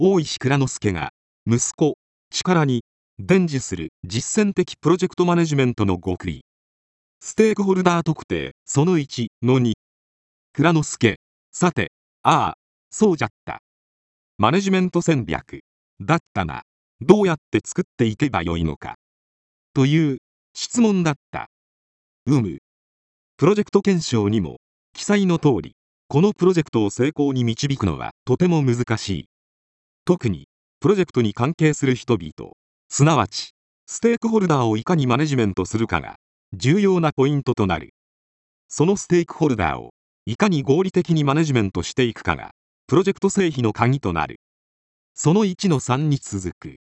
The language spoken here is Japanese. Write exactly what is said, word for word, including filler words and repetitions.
大石内蔵助が息子力に伝授する実践的プロジェクトマネジメントの極意。ステークホルダー特定そのいちのに。内蔵助、さて、ああ、そうじゃった。マネジメント戦略だったな。どうやって作っていけばよいのか。という質問だった。うむ。プロジェクト検証にも記載の通り、このプロジェクトを成功に導くのはとても難しい。特に、プロジェクトに関係する人々、すなわち、ステークホルダーをいかにマネジメントするかが重要なポイントとなる。そのステークホルダーをいかに合理的にマネジメントしていくかが、プロジェクト成否の鍵となる。そのいちのさんに続く。